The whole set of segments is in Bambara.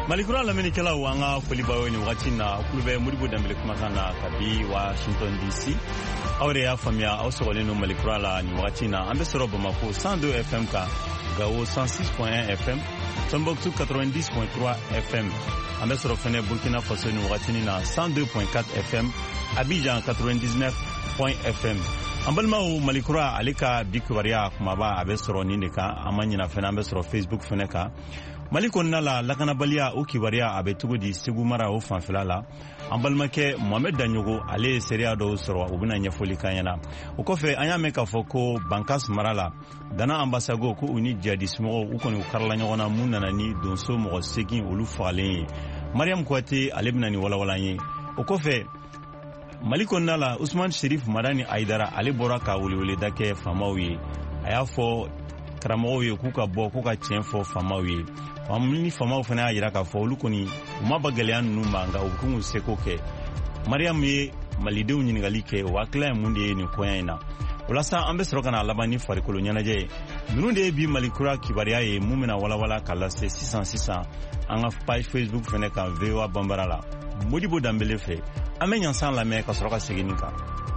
Malikura lamenikela wanga folibayo ni wakati na kulube Modibo Dembele kumakana kabi Washington DC. Awre ya famia awsokoleno Malikura la ni wakati na ambesoro Bamako 102 FM ka Gao 106.1 FM, Tombouctou 90.3 FM. Ambesoro fene Burkina Faso ni wakati na 102.4 FM, Abidjan 99.FM. Ambalma u Malikura alika bikubaria kumaba abesoro nindika amanyina fene ambesoro Facebook fene ka Maliko nala lakana balia o kibaria abetugo di segu mara o fanfilala ambalmake Mohamed Danyogo ale seria do soro ubuna nyafoli kanyana o kofe anyame ka foko bankas marala dana ambasago ko uni jadismo o koni karla nyona munana ni donso mo segin olu falen Mariam Kouyaté alebna ni wala yin o kofe Maliko nala Ousmane Chérif Madani Aidara ale bora ka wuli dake famawi ayafo karamowe kuka bo kuka tienfo famawi Famni fama fana ayira ka fo lukuni umabagalian numba nga ukungu sekoke Mariam ye malidew nyingali ke wakla munde ni koyina ulasa ambesro kana labani farikolo nyanaje nunde bi Malikura kibaria ye mumina wala kala 600 anga page Facebook fene ka VOA Bambarala Modibo Dembele fe amenya san la me ka soroka seginika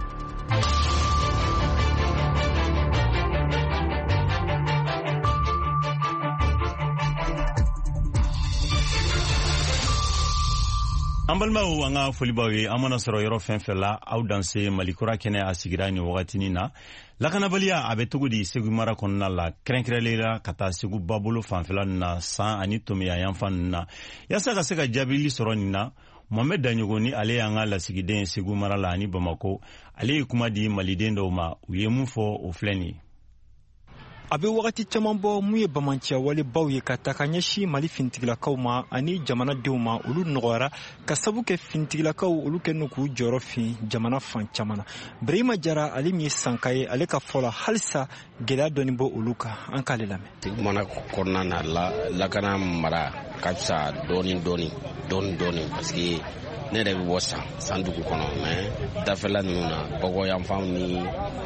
Ambalma wanga folibawe amana soro yoro fenfela au danse Malikura kene asigira ni wakati na lakana balia abetugudi segu mara konna la krenkrelera kata segu babulu fanfela na sa anitomi ya yanfan na yasaka seka jabili soro nina Mohamed Danyogo ni ale yanga la sigiden segu mara la ni Bamako ale kuma di malidendo ma uyemu fo ofleni Abe wakati caman bɔ mun ye bamanciya walebaw ye ka ta ka ɲɛsin Mali finitigilakaw ma ani jamanadenw ma olu nɔgɔyara ka sabu kɛ finitigilakaw olu kɛlen k'u jɔyɔrɔ fin jamana fan caman na Birahima Jara ale min ye sanka ye ale ka fɔ la halisa gɛlɛya dɔɔni bɔ olu kan an k'ale lamɛn mana kɔnɔna na lakana mara ka fisa dɔɔni parce que ne yɛrɛ bɛ bɔ san dugu kɔnɔ mais dafɛla ninnu na bɔgɔ yanfan ni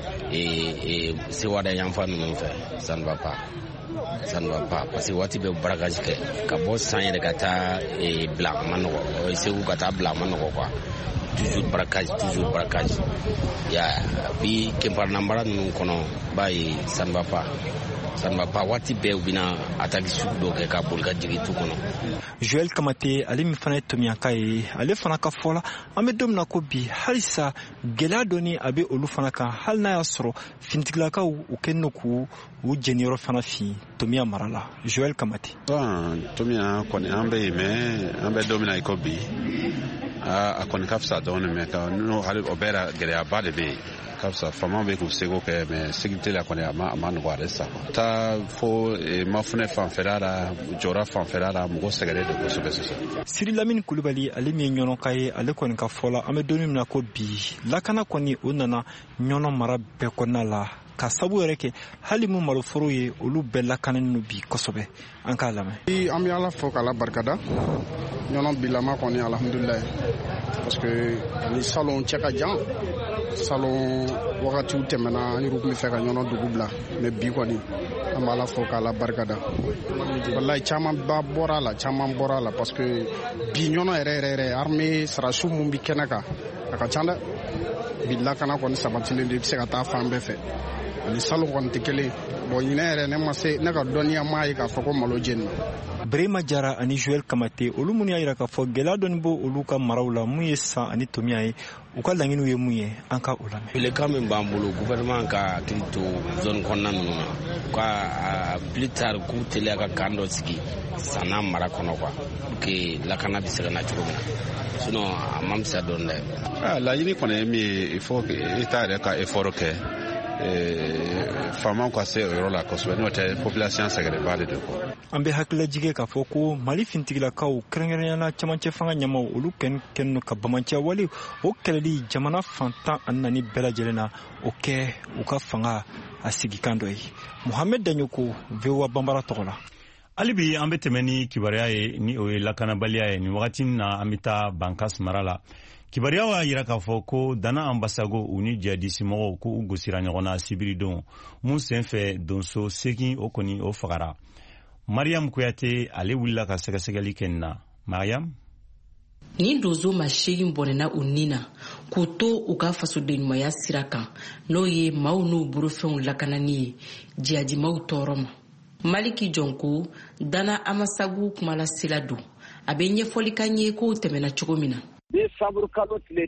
sewada yanfan ninnu fɛ ça ne va pas parce que waati bɛ barakaji kɛ ka bɔ san yɛrɛ ka taa bila a ma nɔgɔ segu ka taa bila a ma nɔgɔ quoi toujours barakaji ya bi kɛnparanambara ninnu kɔnɔ b'a ye ça ne va pas waati bɛɛ u bɛna attaque sugu dɔ kɛ ka boli ka jigin tu kɔnɔ Joël Kamate ale min fana ye Tomiyaka ye ale fana ka fɔ la an bɛ don min na ko bi halisa gɛlɛya dɔɔni a bɛ olu fana kan hali n'a y'a sɔrɔ finitigilakaw u kɛlen don k'u jeniyɔrɔ fana fin Tomiya mara la Joël Kamate Tomiya kɔni an bɛ yen mais an bɛ don min na i ko bi a kɔni ka fisa dɔɔni mais hali o bɛɛ gɛlɛyaba de bɛ yen ka fisa fama bɛ k'u seko kɛ mais sécurité la kɔni a ma nɔgɔ ale sa taa fo mafunɛ fanfɛla la jɔra fanfɛla la mɔgɔ sɛgɛnnen don kosɛbɛ sisan Siri Lamine Kulibali ale min ye ɲɔnɔ ka ye ale kɔni ka fɔ la an bɛ don min na ko bi lakana kɔni o nana ɲɔnɔ mara bɛɛ kɔnɔna la ka sabu yɛrɛ kɛ hali mun maloforo ye olu bɛɛ lakanen no bi kosɛbɛ an k'a lamɛn an bɛ Ala fo k'Ala barikada ɲɔnɔ bilama kɔni alhamdulilayi parce que ni salon cɛ ka jan salon wagatiw tɛmɛna an yɛrɛ tun bɛ fɛ ka ɲɔnɔ dugu bila mais bi kɔni an bɛ Ala fo k'Ala barikada wallahi caman bɔra la parce que bi ɲɔnɔ yɛrɛ armée sarasiw mun bi kɛnɛ kan a ka ca dɛ bi lakana kɔni sabatilen don i bɛ se ka taa fan bɛɛ fɛ ani salon kɔni tɛ kelen bon ɲinɛ yɛrɛ ne ka dɔnniya m'a ye k'a fɔ ko malo jeni na Birahima Jara ani Joël Kamate olu mun y'a jira k'a fɔ gɛlɛya dɔɔni bɔ olu ka maraw la mun ye san ani Tomiya ye u ka laɲiniw ye mun ye an ka o lamɛn Welekan min b'an bolo gouvernement ka hakili to zone kɔnɔna ninnu na ka plus tard k'u teliya ka kan dɔ sigi sanna mara kɔnɔ quoi pour que lakana bɛ se ka na cogo min na sinon a ma fisa dɔɔni dɛ laɲini kɔni ye min ye il faut que État yɛrɛ ka effort kɛ faamaw ka se o yɔrɔ la kosɛbɛ n'o tɛ population sɛgɛrɛba de don an bɛ hakililajigɛ k'a fɔ ko Mali finitigilakaw kɛrɛnkɛrɛnyala cɛmancɛ fanga ɲɛmaw olu kɛlen don ka bamanciya wale o kɛlɛli jamana fantan ani naani bɛɛ lajɛlen na o kɛ u ka fanga a sigikan dɔ ye Mohamed Danyogo VOA Bambara tɔgɔ la Alibi an bɛ tɛmɛ ni kibaruya ye ni o ye lakanabaliya ye ni wagati na an bɛ taa Bankas mara la Kibariya wa yira k'a fɔ ko Dana ambasago u ni jihadisimɔgɔw k'u gosira ɲɔgɔn na sibiridon mun senfɛ donso 8 o kɔni o fagara Mariam Kouyaté ale wulila ka sɛgɛsɛgɛli kɛ nin na Mariam. Ni dozo ma shegin bonena unina k'u to u ka fasodenɲumanya sira kan n'o ye maaw n'u burufɛnw lakanani ye jihadimaw tɔɔrɔ ma. Maliki Jonko Dana Amasagu kumala sila don a bɛ ɲɛfɔli k'an ye k'o tɛmɛna cogo min na. Ni saburu kalo tile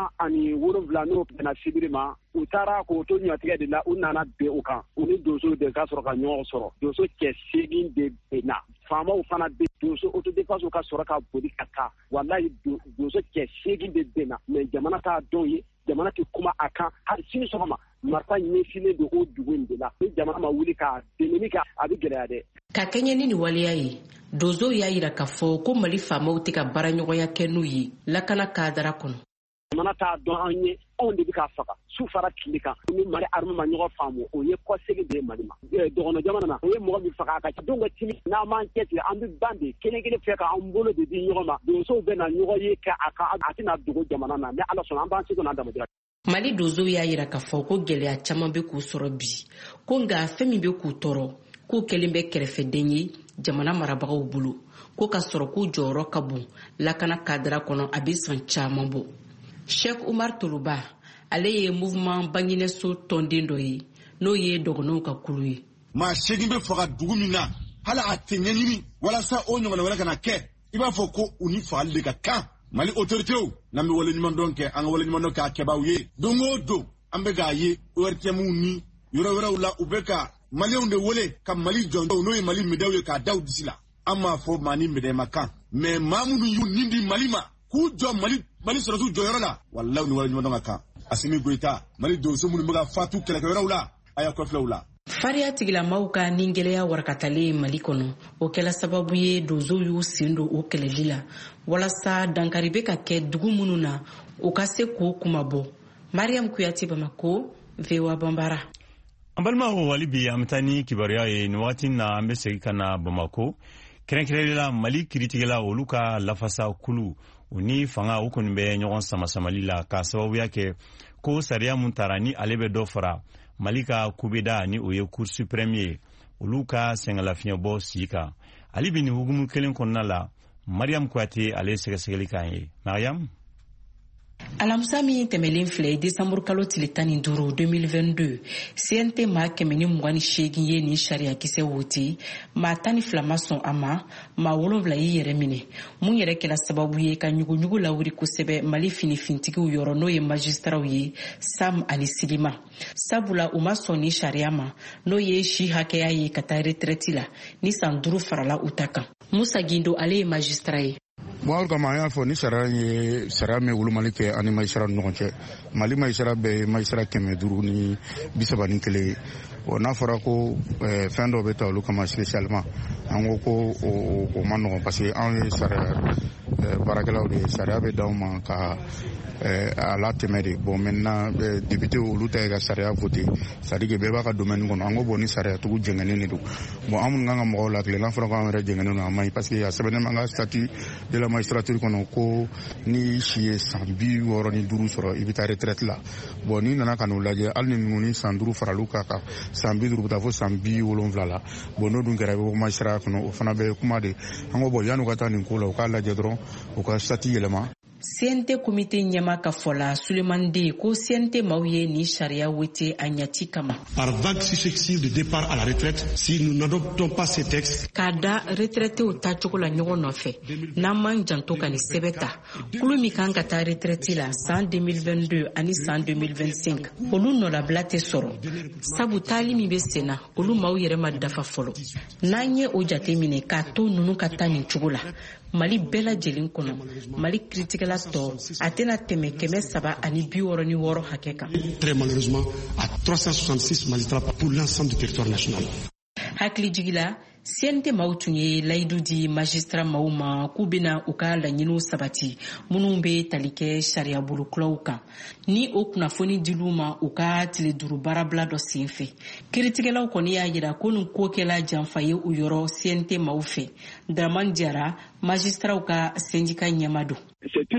17 n'o bɛnna sibiri ma u taara k'o to ɲɔtigɛ de la u nana bɛn u kan u ni donso de ka sɔrɔ ka ɲɔgɔn sɔrɔ donso cɛ 8 de bɛnna faamaw fana bɛ donso autodéfense ka sɔrɔ ka boli ka taa wallahi donso cɛ 8 de bɛnna mais jamana t'a dɔn ye jamana tɛ kuma a kan hali sini sɔgɔma marifa ɲɛsinnen don o dugu in de la ni jamana ma wuli ka dɛmɛni kɛ a bɛ gɛlɛya dɛ. Ka kɛɲɛ ni waleya ye donso y'a yira k'a fɔ ko Mali faamaw tɛ ka baaraɲɔgɔnya kɛ n'u ye lakana kadara kɔnɔ. Jamana t'a dɔn an ye anw de bɛ ka faga su fara tile kan ni Mali arme ma ɲɔgɔn faamu o ye kɔsegin de ye Mali ma dɔgɔnɔ jamana na o ye mɔgɔ min faga a ka ca donc timi n'an m'an cɛsiri an bɛ ban de kelen kelen fɛ k'an bolo de di ɲɔgɔn ma donsow bɛ na ɲɔgɔn ye kɛ a kan a tɛna dogo jamana na ni Ala sɔnna an b'an seko n'an damadira. Mali donso y'a yira k'a fɔ ko gɛlɛya caman bɛ k'u sɔrɔ bi ko nka fɛn min bɛ k'u tɔɔrɔ k'u kɛlen bɛ kɛrɛfɛden ye jamana marabagaw bolo ko ka sɔrɔ k'u jɔyɔrɔ ka bon lakana kadara kɔnɔ a bɛ san caman bɔ. Sheikh Umar Toluba ale ye mouvement Banginɛso tɔnden dɔ ye n'o ye dɔgɔnɔw ka kulu ye. Maa 8 bɛ faga dugu min na hala a tɛ ɲɛɲini walasa o ɲɔgɔnna wɛrɛ kana kɛ i b'a fɔ ko u ni fagali de ka kan. Mali autoritéw n'an bɛ waleɲuman dɔn kɛ an ka waleɲuman dɔn k'a kɛbaaw ye don o don an bɛ k'a ye ORTM ni yɔrɔ wɛrɛw la u bɛ ka Malienw de wele ka Mali jɔnjɔnw n'o ye Mali médailles ye k'a da u disi la an m'a fɔ maa ni médaille ma kan mais maa minnu y'u nin di Mali ma k'u jɔ Mali sɔrɔsiw jɔyɔrɔ la wallahi ni waleɲuman dɔn ka kan. Assimi Goïta Mali donso minnu bɛ ka faatu kɛlɛkɛyɔrɔw la a y'a kɔfilɛw la. Fariya tigilamaw ka nin gɛlɛya warakatalen Mali kɔnɔ o kɛla sababu ye donsow y'u sen don o kɛlɛli la walasa dankari bɛ ka kɛ dugu minnu na u ka se k'o kumabɔ. Mariam Kuyate Bamako VOA Bambara. An balimaw wali bi an bɛ taa ni kibaruya ye nin waati na an bɛ segin ka na Bamako kɛrɛnkɛrɛnnenya Mali kiritigɛla olu ka lafasa kulu u ni fanga u kɔni bɛ ɲɔgɔn samasamali la ka sababuya kɛ ko sariya mun taara ni ale bɛ dɔ fara Mali ka kubeda ni o ye Cour suprême ye olu ka sɛngɛlafiɲɛbɔ sigi kan ali bi ni hukumu kelen kɔnɔna la Mariam Kuyate ale sɛgɛsɛgɛli kan ye. Mariam. Alamisa min tɛmɛlen filɛ décembre kalo tile 15 2022 CNT maa 128 ye ni sariya kisɛ wote maa 12 ma sɔn a ma maa 7 y'i yɛrɛ minɛ mun yɛrɛ kɛla sababu ye ka ɲuguɲugu lawuri kosɛbɛ Mali finifintigiw yɔrɔ n'o ye magistraw ye Sam ani Silima sabula u ma sɔn ni sariya ma n'o ye si hakɛya ye ka taa retraite la ni san 5 farala u ta kan. Musa Gindo ale ye magistrat ye. Bon kama y'a fɔ ni sariya ye sariya min wolomali kɛ ani magistrat ni ɲɔgɔn cɛ Mali magistrat bɛɛ ye magistrat 531 n'a fɔra ko fɛn dɔ bɛ ta olu kama spécialement an ko o ma nɔgɔn parce que anw ye sariya baarakɛlaw de ye sariya bɛ d'aw ma ka a la tɛmɛ de bon maintenant député olu ta ye ka sariya voté c'est-à-dire que bɛɛ b'a ka domaine kɔnɔ an ko bon ni sariya tugu jɛngɛnen de don bon an minnu kan ka mɔgɔw lakile n'a fɔra ko an yɛrɛ jɛngɛnen don a man ɲi parce que a sɛbɛnnen b'an ka statut de la magistrature kɔnɔ ko ni si ye san 65 sɔrɔ i bɛ taa retraite la bon ni nana ka n'u lajɛ hali ni ninnu ni san 5 faral'u kan san 50 bɛ taa fo san 70 la bon n'o dun kɛra i bɛ bɔ magistrat kɔnɔ o fana bɛ kuma de an ko bon yan'u ka taa nin ko la u k'a lajɛ dɔrɔn u ka statut yɛlɛma. CNT comité ɲɛma ka fɔla Suleiman De ko CNT maaw ye ni sariya wote a ɲati kama. Par vague successive de départ à la retraite, si nous n'adoptons pas ces textes. K'a da retraitew tacogo la ɲɔgɔn nɔfɛ n'an m'an janto ka nin sɛbɛn ta kulu min kan ka taa retraite la san 2022 ani san 2025 olu nɔlabila tɛ sɔrɔ sabu taali min bɛ sen na olu maaw yɛrɛ ma dafa fɔlɔ n'an ye o jate minɛ k'a to ninnu ka taa nin cogo la Mali bɛɛ lajɛlen kɔnɔ Mali kiritigɛla tɔ a tɛna tɛmɛ 366 hakɛ kan. Très malheureusement à 366 magistrats pour l'ensemble du territoire national. Hakili jigila CNT maaw tun ye layidu di magistrat maaw ma k'u bɛna u ka laɲiniw sabati minnu bɛ tali kɛ sariya bolokulaw kan ni o kunnafoni dil'u ma u ka tile 5 baarabila dɔ senfɛ kiritigɛlaw kɔni y'a jira ko nin ko kɛla janfa ye u yɔrɔ CNT maaw fɛ Dramane Diarra magistratw ka syndicat ɲɛma don.